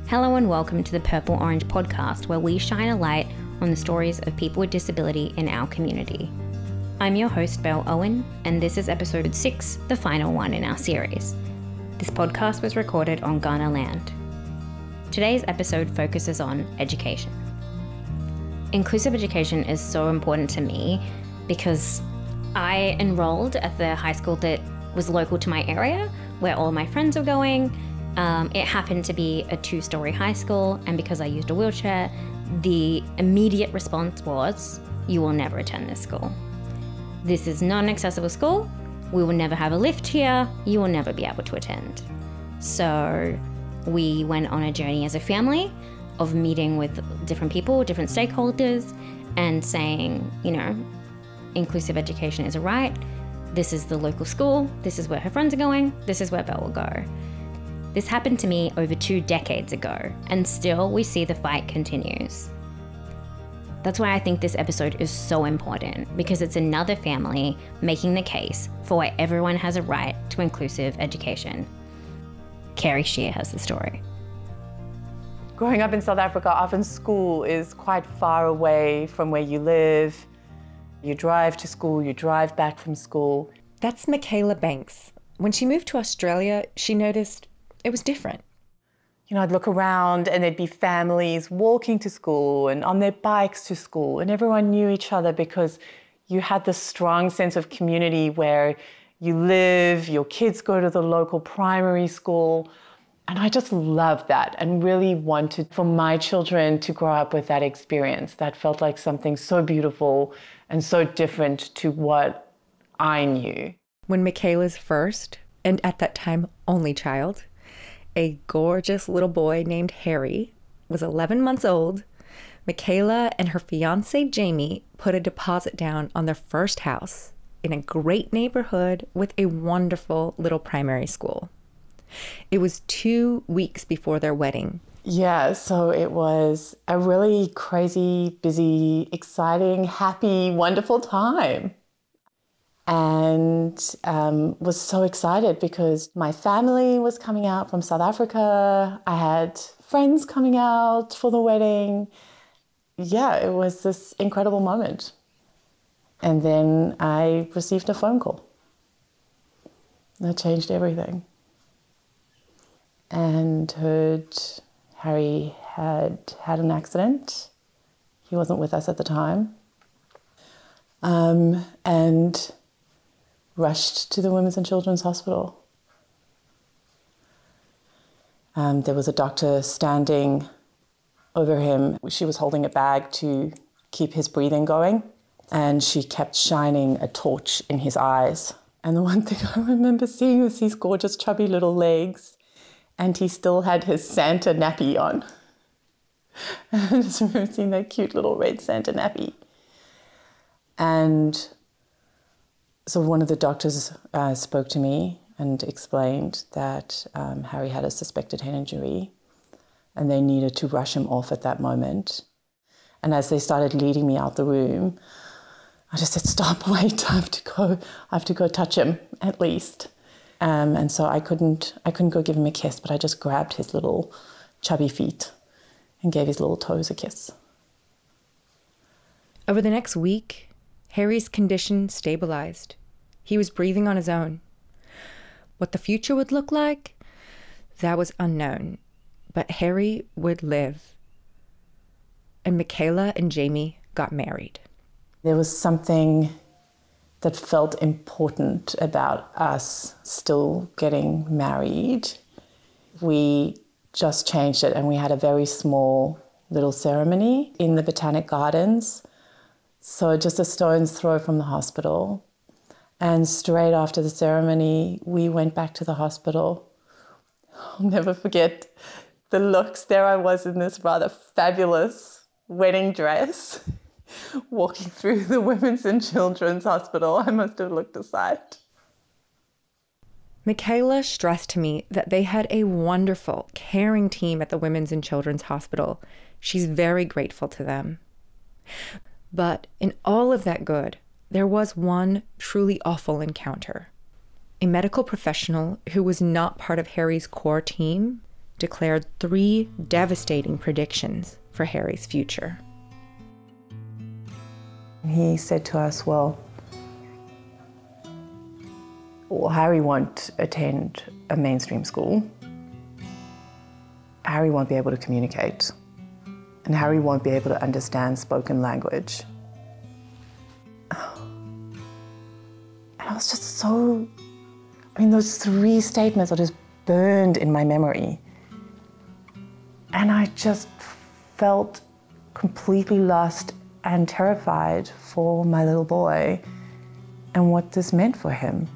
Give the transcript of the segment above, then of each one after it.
Hello and welcome to the Purple Orange podcast, where we shine a light on the stories of people with disability in our community. I'm your host, Belle Owen, and this is episode 6, the final one in our series. This podcast was recorded on Kaurna land. Today's episode focuses on education. Inclusive education is so important to me because I enrolled at the high school that was local to my area, where all my friends were going. It happened to be a 2-story high school, and because I used a wheelchair, the immediate response was, "You will never attend this school. This is not an accessible school. We will never have a lift here. You will never be able to attend." So we went on a journey as a family of meeting with different people, different stakeholders, and saying, inclusive education is a right. This is the local school. This is where her friends are going. This is where Belle will go. This happened to me over 2 decades ago, and still we see the fight continues. That's why I think this episode is so important, because it's another family making the case for why everyone has a right to inclusive education. Kerry Shear has the story. Growing up in South Africa, often school is quite far away from where you live. You drive to school, you drive back from school. That's Michaela Banks. When she moved to Australia, she noticed it was different. I'd look around and there'd be families walking to school and on their bikes to school, and everyone knew each other because you had this strong sense of community where you live, your kids go to the local primary school. And I just loved that and really wanted for my children to grow up with that experience. That felt like something so beautiful and so different to what I knew. When Michaela's first, and at that time only child, a gorgeous little boy named Harry, was 11 months old, Michaela and her fiancé Jamie put a deposit down on their first house in a great neighborhood with a wonderful little primary school. It was 2 weeks before their wedding. Yeah, so it was a really crazy, busy, exciting, happy, wonderful time. And was so excited because my family was coming out from South Africa. I had friends coming out for the wedding. Yeah, it was this incredible moment. And then I received a phone call. That changed everything. And heard Harry had an accident. He wasn't with us at the time. And rushed to the Women's and Children's Hospital. There was a doctor standing over him. She was holding a bag to keep his breathing going, and she kept shining a torch in his eyes. And the one thing I remember seeing was these gorgeous chubby little legs, and he still had his Santa nappy on. I just remember seeing that cute little red Santa nappy. And so one of the doctors spoke to me and explained that Harry had a suspected head injury and they needed to rush him off at that moment. And as they started leading me out the room, I just said, "Stop, wait, I have to go touch him at least." And so I couldn't go give him a kiss, but I just grabbed his little chubby feet and gave his little toes a kiss. Over the next week, Harry's condition stabilized. He was breathing on his own. What the future would look like, that was unknown. But Harry would live. And Michaela and Jamie got married. There was something that felt important about us still getting married. We just changed it, and we had a very small little ceremony in the Botanic Gardens. So just a stone's throw from the hospital. And straight after the ceremony, we went back to the hospital. I'll never forget the looks. There I was in this rather fabulous wedding dress, walking through the Women's and Children's Hospital. I must have looked aside. Michaela stressed to me that they had a wonderful, caring team at the Women's and Children's Hospital. She's very grateful to them. But in all of that good, there was one truly awful encounter. A medical professional who was not part of Harry's core team declared 3 devastating predictions for Harry's future. He said to us, well, Harry won't attend a mainstream school. Harry won't be able to communicate. And Harry won't be able to understand spoken language. And I was just so, those 3 statements are just burned in my memory. And I just felt completely lost and terrified for my little boy and what this meant for him.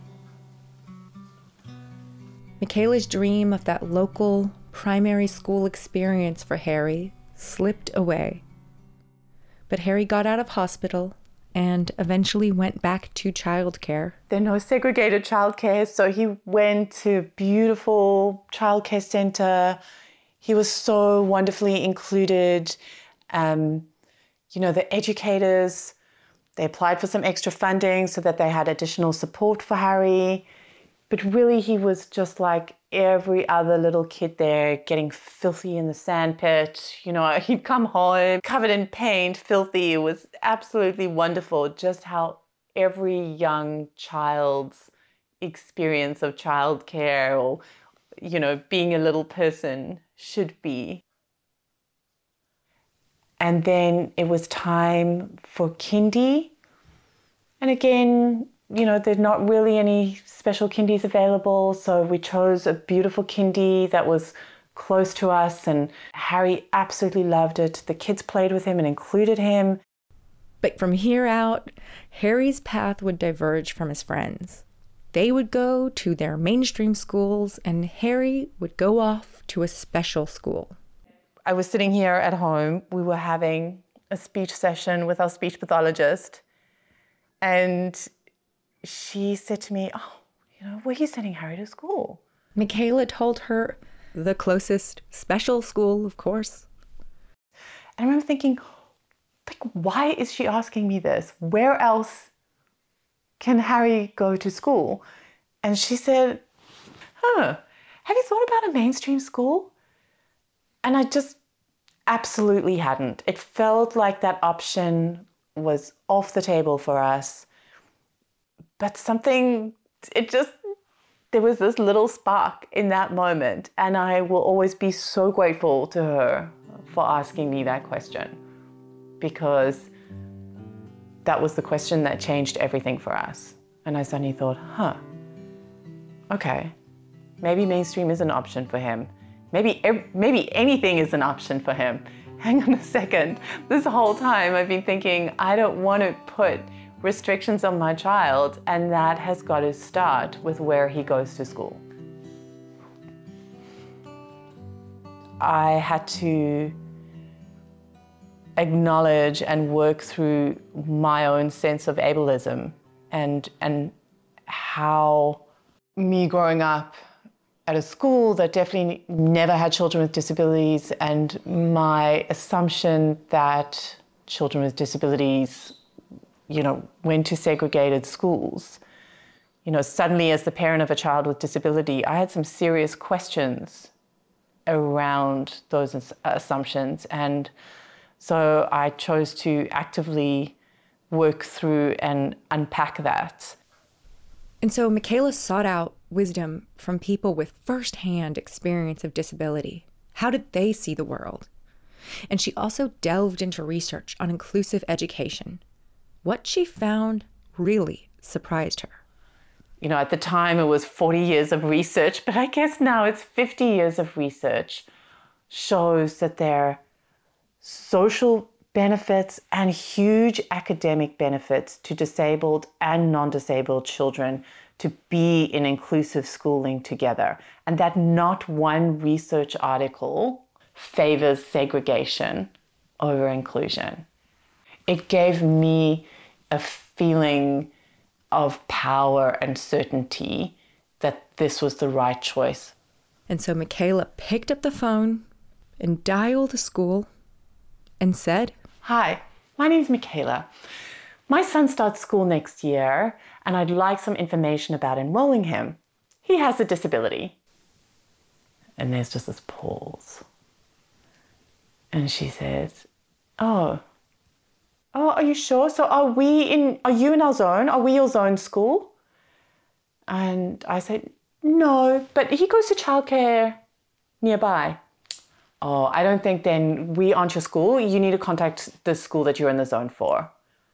Michaela's dream of that local primary school experience for Harry slipped away. But Harry got out of hospital and eventually went back to childcare. There's no segregated childcare, so he went to a beautiful childcare center. He was so wonderfully included. The educators, they applied for some extra funding so that they had additional support for Harry. But really, he was just like every other little kid there, getting filthy in the sandpit. He'd come home covered in paint, filthy. It was absolutely wonderful just how every young child's experience of childcare or, being a little person should be. And then it was time for kindy. And again, there's not really any special kindies available, so we chose a beautiful kindy that was close to us, and Harry absolutely loved it. The kids played with him and included him. But from here out, Harry's path would diverge from his friends. They would go to their mainstream schools, and Harry would go off to a special school. I was sitting here at home. We were having a speech session with our speech pathologist, and she said to me, where are you sending Harry to school? Michaela told her the closest special school, of course. And I remember thinking, why is she asking me this? Where else can Harry go to school? And she said, have you thought about a mainstream school? And I just absolutely hadn't. It felt like that option was off the table for us. But there was this little spark in that moment, and I will always be so grateful to her for asking me that question, because that was the question that changed everything for us. And I suddenly thought, okay, maybe mainstream is an option for him. Maybe anything is an option for him. Hang on a second. This whole time I've been thinking, I don't want to put restrictions on my child, and that has got to start with where he goes to school. I had to acknowledge and work through my own sense of ableism and how me growing up at a school that definitely never had children with disabilities, and my assumption that children with disabilities went to segregated schools. Suddenly as the parent of a child with disability, I had some serious questions around those assumptions. And so I chose to actively work through and unpack that. And so Michaela sought out wisdom from people with firsthand experience of disability. How did they see the world? And she also delved into research on inclusive education. What she found really surprised her. At the time it was 40 years of research, but I guess now it's 50 years of research, shows that there are social benefits and huge academic benefits to disabled and non-disabled children to be in inclusive schooling together, and that not one research article favors segregation over inclusion. It gave me a feeling of power and certainty that this was the right choice. And so Michaela picked up the phone and dialed the school and said, "Hi, my name's Michaela. My son starts school next year, and I'd like some information about enrolling him. He has a disability." And there's just this pause. And she says, oh, are you sure? So are you in our zone? Are we your zone school? And I said, no, but he goes to childcare nearby. Oh, I don't think then we aren't your school. You need to contact the school that you're in the zone for.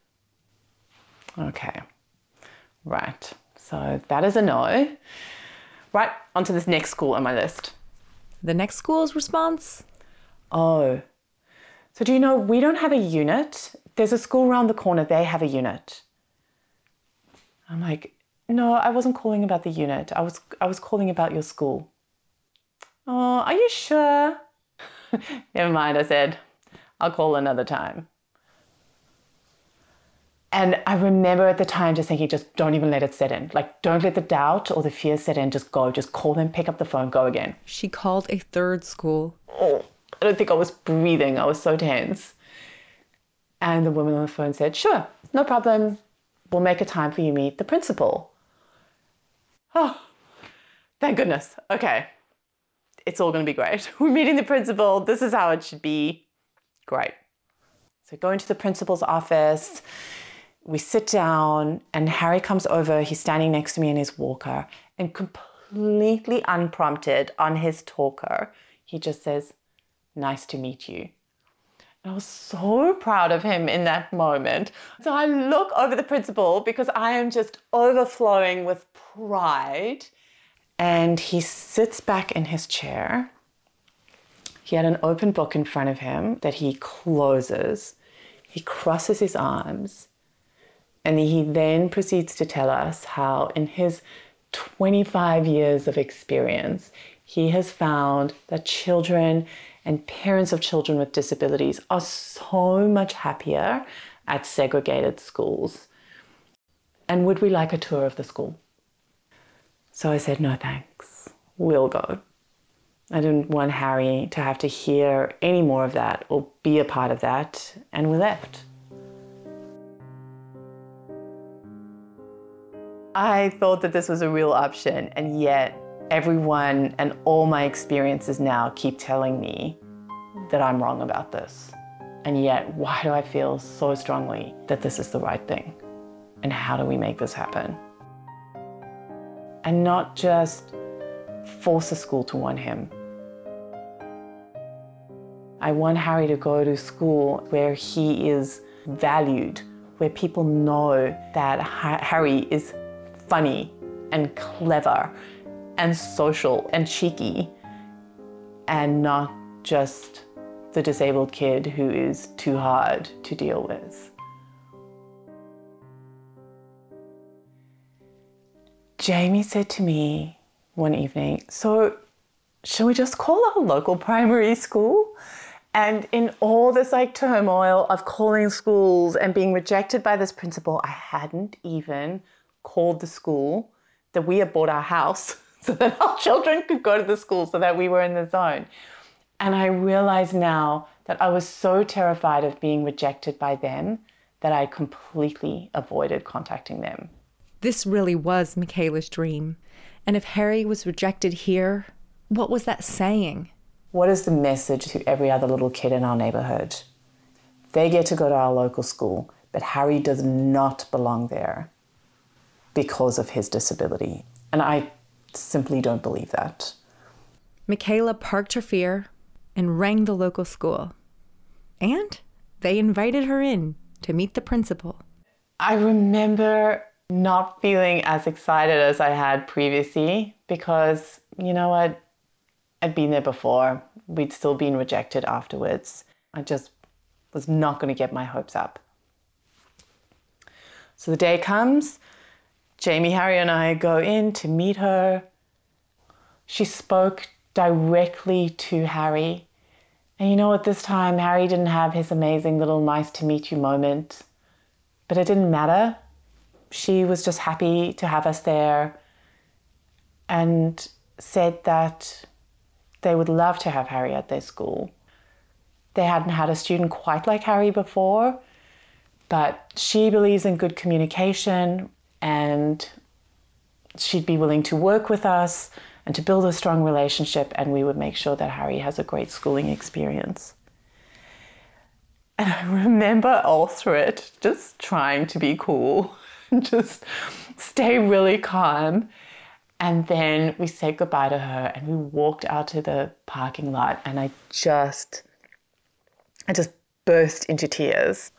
Okay, right. So that is a no. Right, on to this next school on my list. The next school's response? Oh, so do you know, we don't have a unit. There's a school around the corner, they have a unit. I'm like, no, I wasn't calling about the unit. I was calling about your school. Oh, are you sure? Never mind, I said, I'll call another time. And I remember at the time just thinking, just don't even let it set in. Like, don't let the doubt or the fear set in. Just go, just call them, pick up the phone, go again. She called a third school. Oh, I don't think I was breathing. I was so tense. And the woman on the phone said, sure, no problem. We'll make a time for you to meet the principal. Oh, thank goodness. Okay. It's all going to be great. We're meeting the principal. This is how it should be. Great. So go into the principal's office. We sit down and Harry comes over. He's standing next to me in his walker and completely unprompted on his talker, he just says, nice to meet you. And I was so proud of him in that moment. So I look over the principal because I am just overflowing with pride. And he sits back in his chair. He had an open book in front of him that he closes. He crosses his arms. And he then proceeds to tell us how in his 25 years of experience, he has found that children and parents of children with disabilities are so much happier at segregated schools. And would we like a tour of the school? So I said, no thanks, we'll go. I didn't want Harry to have to hear any more of that or be a part of that, and we left. I thought that this was a real option, and yet everyone and all my experiences now keep telling me that I'm wrong about this. And yet, why do I feel so strongly that this is the right thing? And how do we make this happen? And not just force a school to want him. I want Harry to go to school where he is valued, where people know that Harry is funny and clever and social and cheeky, and not just the disabled kid who is too hard to deal with. Jamie said to me one evening, so shall we just call our local primary school? And in all this turmoil of calling schools and being rejected by this principal, I hadn't even called the school that we had bought our house so that our children could go to the school so that we were in the zone. And I realize now that I was so terrified of being rejected by them that I completely avoided contacting them. This really was Michaela's dream. And if Harry was rejected here, what was that saying? What is the message to every other little kid in our neighborhood? They get to go to our local school, but Harry does not belong there because of his disability. And I simply don't believe that. Michaela parked her fear and rang the local school. And they invited her in to meet the principal. I remember not feeling as excited as I had previously because, you know what, I'd been there before. We'd still been rejected afterwards. I just was not going to get my hopes up. So the day comes, Jamie, Harry and I go in to meet her. She spoke directly to Harry. And you know what, this time Harry didn't have his amazing little nice to meet you moment. But it didn't matter. She was just happy to have us there and said that they would love to have Harry at their school. They hadn't had a student quite like Harry before, but she believes in good communication and she'd be willing to work with us and to build a strong relationship, and we would make sure that Harry has a great schooling experience. And I remember all through it just trying to be cool, just stay really calm. And then we said goodbye to her and we walked out to the parking lot, and I just burst into tears.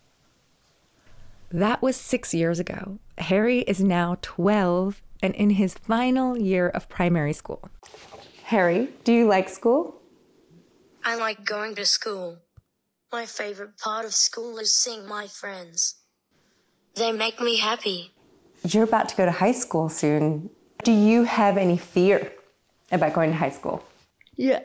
That was 6 years ago. Harry is now 12 and in his final year of primary school. Harry, do you like school? I like going to school. My favorite part of school is seeing my friends. They make me happy. You're about to go to high school soon. Do you have any fear about going to high school? Yeah.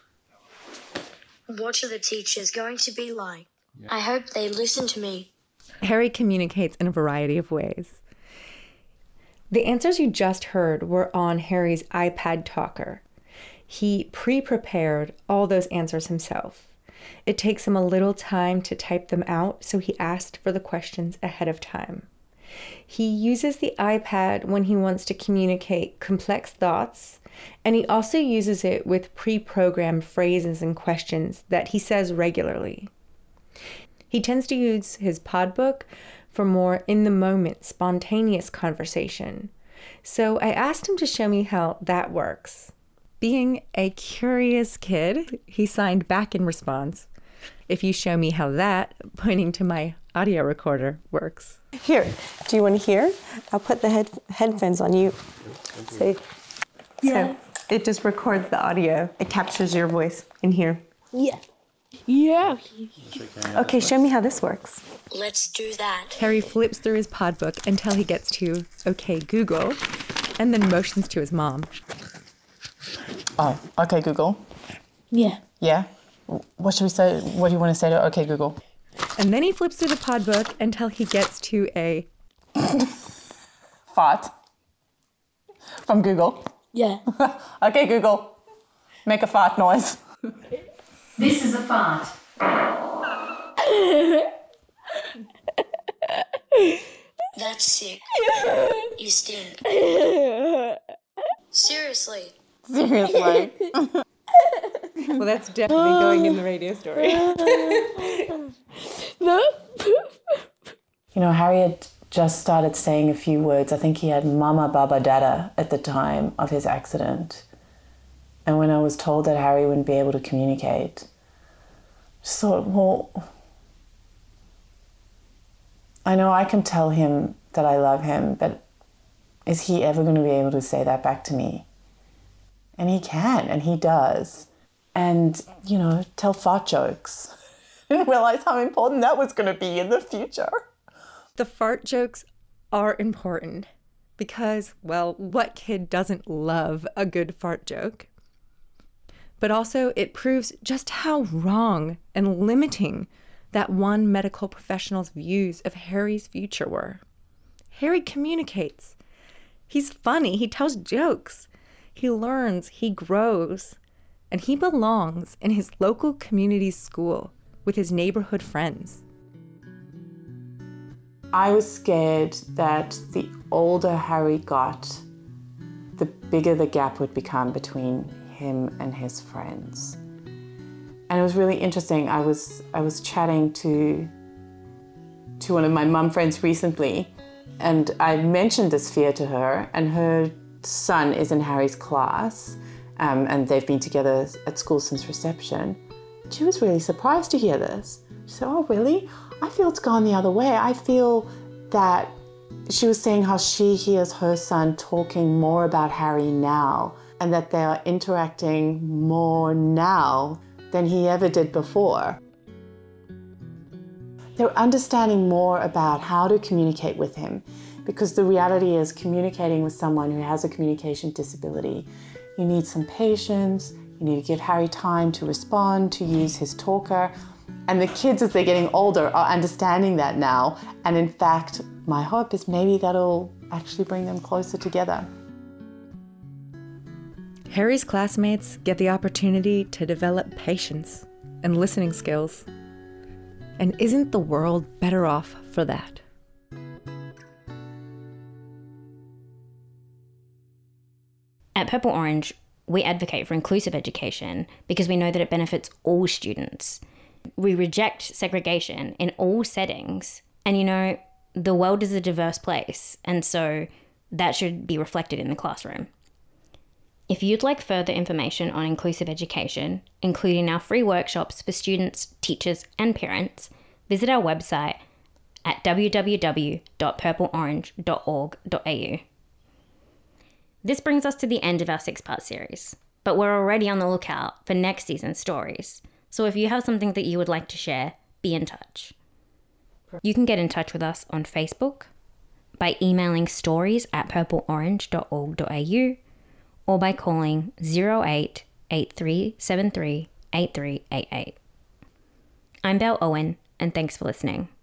What are the teachers going to be like? I hope they listen to me. Harry communicates in a variety of ways. The answers you just heard were on Harry's iPad talker. He pre-prepared all those answers himself. It takes him a little time to type them out, so he asked for the questions ahead of time. He uses the iPad when he wants to communicate complex thoughts, and he also uses it with pre-programmed phrases and questions that he says regularly. He tends to use his Podbook for more in-the-moment, spontaneous conversation. So I asked him to show me how that works. Being a curious kid, he signed back in response, "If you show me how that," pointing to my audio recorder, works. Here, do you want to hear? I'll put the headphones on you. Say, yeah. So it just records the audio. It captures your voice in here. Yeah. Yeah. Okay, show me how this works. Let's do that. Harry flips through his Podbook until he gets to "Okay, Google," and then motions to his mom. Oh, okay, Google. Yeah. Yeah? What should we say? What do you want to say to okay, Google? And then he flips through the Podbook until he gets to a fart from Google. Yeah. Okay, Google, make a fart noise. This is a fart. That's sick. You stink. Seriously. Seriously. Well, that's definitely going in the radio story. You know, Harry had just started saying a few words. I think he had mama, baba, dada at the time of his accident. And when I was told that Harry wouldn't be able to communicate, I just thought, well, I know I can tell him that I love him, but is he ever going to be able to say that back to me? And he can, and he does. And, you know, tell fart jokes. I didn't realize how important that was going to be in the future. The fart jokes are important because, well, what kid doesn't love a good fart joke? But also it proves just how wrong and limiting that one medical professional's views of Harry's future were. Harry communicates. He's funny. He tells jokes. He learns. He grows. And he belongs in his local community school with his neighborhood friends. I was scared that the older Harry got, the bigger the gap would become between him and his friends. And it was really interesting. I was chatting to one of my mum friends recently, and I mentioned this fear to her, and her son is in Harry's class, and they've been together at school since reception. She was really surprised to hear this. She said, "Oh, really? I feel it's gone the other way. I feel that," she was saying how she hears her son talking more about Harry now, and that they are interacting more now than he ever did before. They're understanding more about how to communicate with him, because the reality is communicating with someone who has a communication disability, you need some patience, you need to give Harry time to respond, to use his talker. And the kids, as they're getting older, are understanding that now. And in fact, my hope is maybe that'll actually bring them closer together. Harry's classmates get the opportunity to develop patience and listening skills. And isn't the world better off for that? At At Purple Orange, we advocate for inclusive education because we know that it benefits all students. We reject segregation in all settings. And the world is a diverse place, and so that should be reflected in the classroom. If you'd like further information on inclusive education, including our free workshops for students, teachers, and parents, visit our website at www.purpleorange.org.au. This brings us to the end of our 6-part series, but we're already on the lookout for next season's stories. So if you have something that you would like to share, be in touch. You can get in touch with us on Facebook by emailing stories@purpleorange.org.au or by calling 088373 8388. I'm Belle Owen, and thanks for listening.